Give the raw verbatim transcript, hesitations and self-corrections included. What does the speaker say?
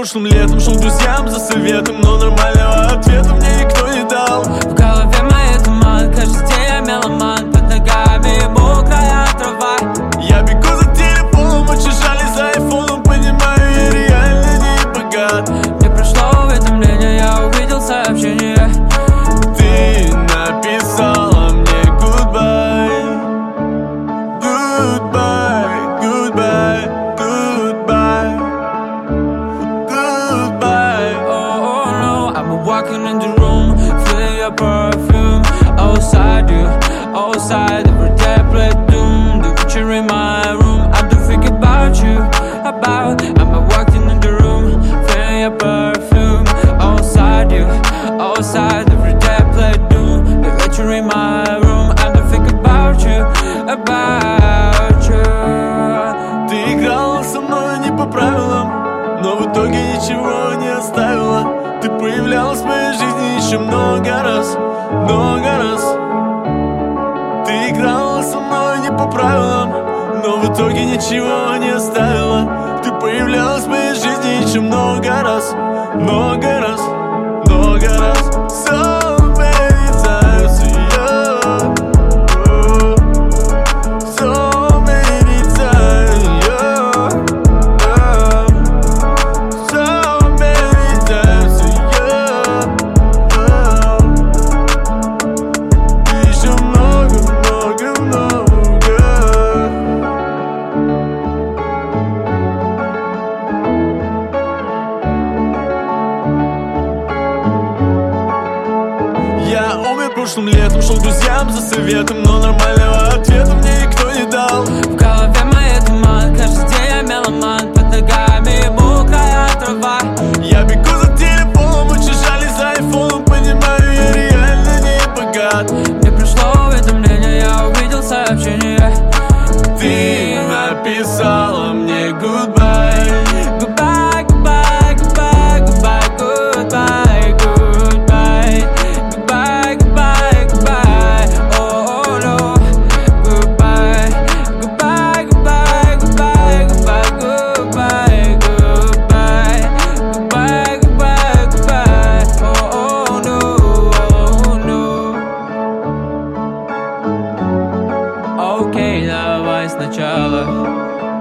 прошлым летом шел к друзьям за советом, но нормального ответа мне никто не дал. В голове моей туман, каждый день я меломан, под ногами мокрая трава. Я бегу за телефоном, очень жаль, за айфоном, понимаю, я реально не богат. Мне пришло уведомление, я увидел сообщение. Ты написала мне goodbye, goodbye, goodbye, goodbye, goodbye. Oh, oh no, I'm walking in the room, feeling your perfume. Outside you, outside every day I play doom. The picture in my room, I do think about you, about. I'm walking in the room, feeling your perfume. Outside you, outside every day I play doom. The picture in my room, I do think about you, about you. Ты играла со мной не по правилам, но в итоге ничего не оставила. Ты появлялась в моей жизни еще много раз, много раз. Ты играла со мной не по правилам, но в итоге ничего не оставила. Ты появлялась в моей жизни еще много раз, много раз, много раз. So many times, yeah. Oh, so many times, yeah. Oh, so many times, yeah. Oh, еще много, много, много. Я умер прошлым летом, шел к друзьям за советом, но нормального ответа мне никто не дал. В голове моей туман, каждый день я меломан, под ногами мокрая трава. Я бегу за телефоном, очень жаль, за айфоном, понимаю, я реально не богат. Мне пришло уведомление, я увидел сообщение. Ты написала мне goodbye, Goodbye, goodbye, goodbye, goodbye, goodbye, goodbye. Goodbye, goodbye, goodbye, oh, oh no. Goodbye, goodbye, goodbye, goodbye, goodbye, goodbye, goodbye. Goodbye, goodbye, goodbye, oh, oh no, oh no. Окей, давай сначала.